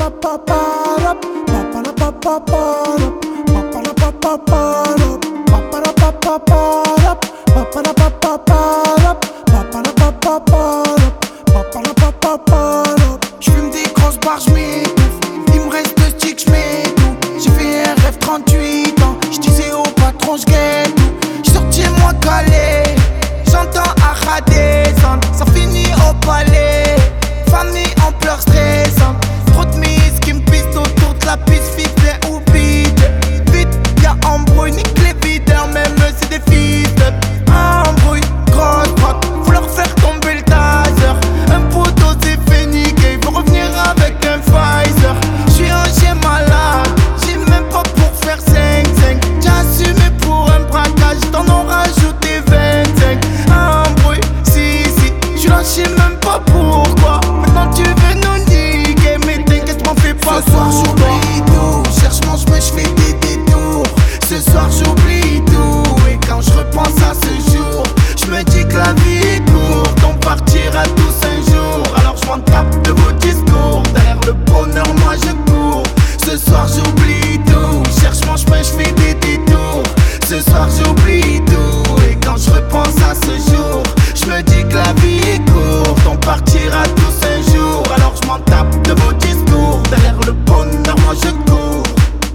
J'fume des grosses barres, j'm'étouffe. Il me reste 2 sticks, j'm'étouffe. J'ai fait un rêve 38 ans. J'disais au patron, j'guette tout. J'sorti moi calé. J'entends Acha descendre. Ça finit au palais. Famille en pleurs stressantes. Trop de mises qui me pistent autour de la piste. Ficelé ou vide. Vite, y'a embrouille, nique les videurs. Même c'est des fils de embrouille. Grosse droite, faut leur faire tomber le taser. Un poteau s'est fait niquer. Il veut revenir avec un Pfizer. J'suis un chien malade. J'ai même pas pour faire 5-5. J'ai assumé pour un braquage. T'en ont rajouté 25. Embrouille, si, j'suis là, j'sais même pas pourquoi. Maintenant tu veux nous niquer. Mais t'inquiète, m'en fais pas. Ce soir j'oublie tout. Cherche mon chemin, j'fais des détours. Ce soir j'oublie tout. Et quand je repense à ce jour, j'me dis que la vie est courte. On partira tous un jour. Alors je m'en tape de vos discours. Derrière le bonheur moi je cours. Ce soir j'oublie tout. Cherche mon chemin, j'fais des détours. Ce soir j'oublie tout. Et quand je repense à ce jour, j'me dis que la vie est courte. On partira tous un jour. Alors je m'en tape de vos discours. Derrière le bonheur moi je cours.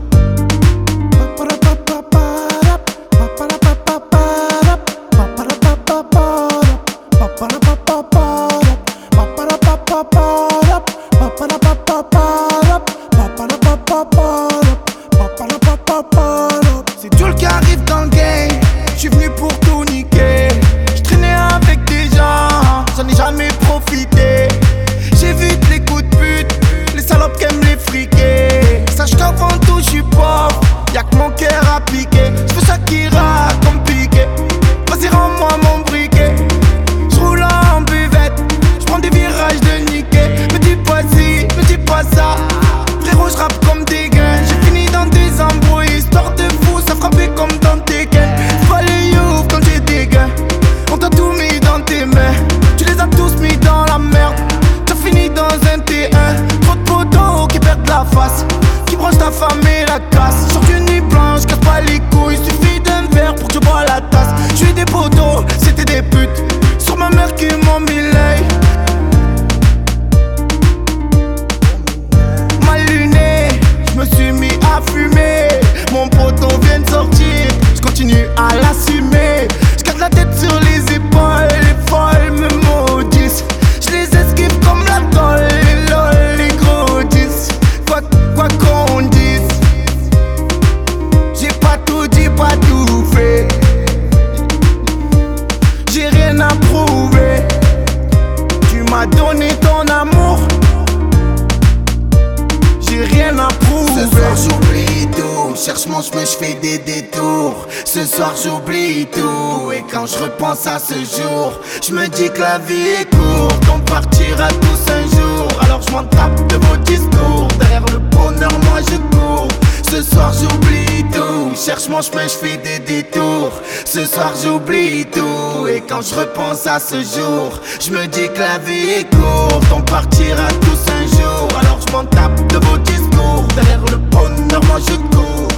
C'est Jules qui arrive dans le game. J'suis venu pour tout niquer. J'traînais avec des gens, j'en ai jamais profité. J'évite les coups de pute, les salopes qui aiment les friquer. Sache qu'avant tout j'suis pauvre, y'a que mon cœur à piquer. J'fais ça qui rate comme piqué. Vas-y rends-moi mon briquet. J'roule en buvette, j'prends des virages de niquer. Me dis pas ci, me dis pas ça. Frérot j'rappe comme des gains. J'ai fini dans des embrouilles, histoire de fou, ça frappait comme dans Tekken. C'est pas les youths quand j'ai des gains. On t'a tout mis dans tes mains. Tu les as tous mis dans la merde. T'as fini dans un T1. Trop de potos qui perdent la face, qui branchent ta femme et la casse. Sur une nuit blanche, casse pas les couilles. Suffit d'un verre pour que tu bois la tasse. J'suis des potos, c'était des putes. Sur ma mère qui m'ont mis l'œil. Mal luné, j'me suis mis à fumer. Mon poteau vient de sortir, j'continue à l'assumer. J'garde la tête sur les épaules, les folles me maudissent. J'les esquive comme la tolle, les lol, les gros 10. Quoi qu'on dise, j'ai pas tout dit, pas tout fait. J'ai rien à prouver. Tu m'as donné ton amour, j'ai rien à prouver. Ce soir j'oublie tout. Cherche mon chemin, j'fais des détours. Ce soir j'oublie tout. Et quand je repense à ce jour, j'me dis que la vie est courte. On partira tous un jour. Alors je m'en tape de vos discours. Derrière le bonheur moi je cours. Ce soir j'oublie tout. Cherche mon chemin, j'fais des détours. Ce soir j'oublie tout. Et quand je repense à ce jour, j'me dis que la vie est courte. On partira tous un jour. Alors je m'en tape de vos discours. Derrière le bonheur moi je cours.